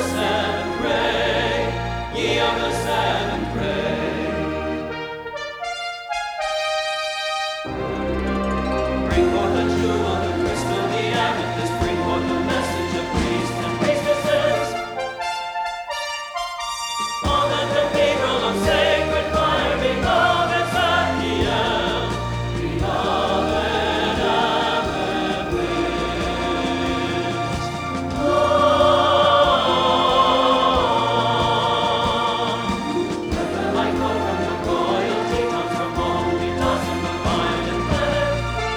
seventh ray, ye of the seventh ray. Bring forth the jewel, the crystal, the amethyst, bring forth the message of priests and priestesses. On the cathedral of sacred fire, beloved Zadkiel, beloved Amethyst. Let the light flow from your royalty, comes from only blossom of violet feather.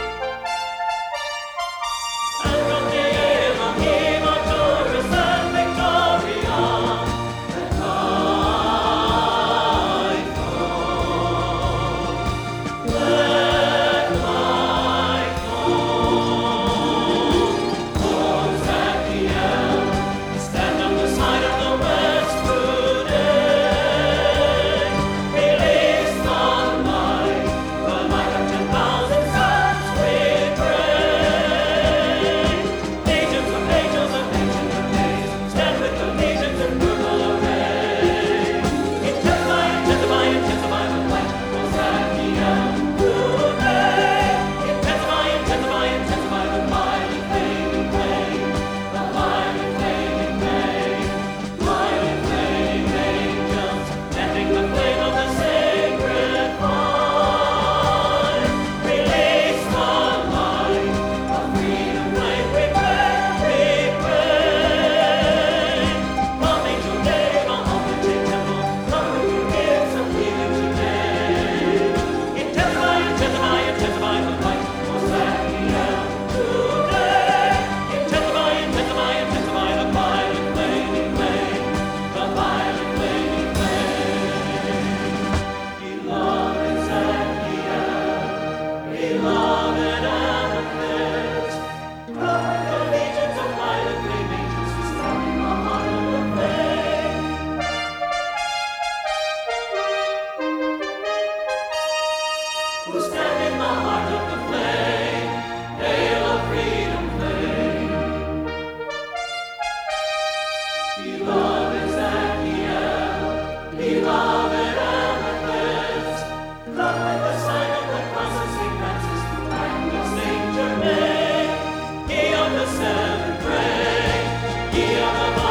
And from the Elohim of Taurus and Victoria, let light flow. Let light flow. Oh, Zadkiel, stand on the side of the west today. Release the light of 10,000 suns, we pray. Legions of angels and ancient of days, stand with the legions in brutal array. Intensify, intensify, intensify the light of Zadkiel today. Intensify, intensify, intensify the violet flaming flame, the violet flaming flame, violet flaming angels, netting the flame of the sacred fire. Release the light of freedom, light, we pray, we pray. Come, angel day, come, authentic temple, come with your gifts of healing today. Intensify, intensify, intensify the light of Zadkiel today. Intensify, intensify, intensify the violet flaming flame, the violet flaming flame. Beloved Zadkiel, beloved Amethyst, come with the legions of violet flame angels who stand in the heart of the flame. Who stand in the heart of the flame, hail of freedom flame. Beloved Zadkiel, beloved Amethyst, come with the sign of the cross of St. Francis, the brand of St. Germain. Ye of the seventh ray, ye of the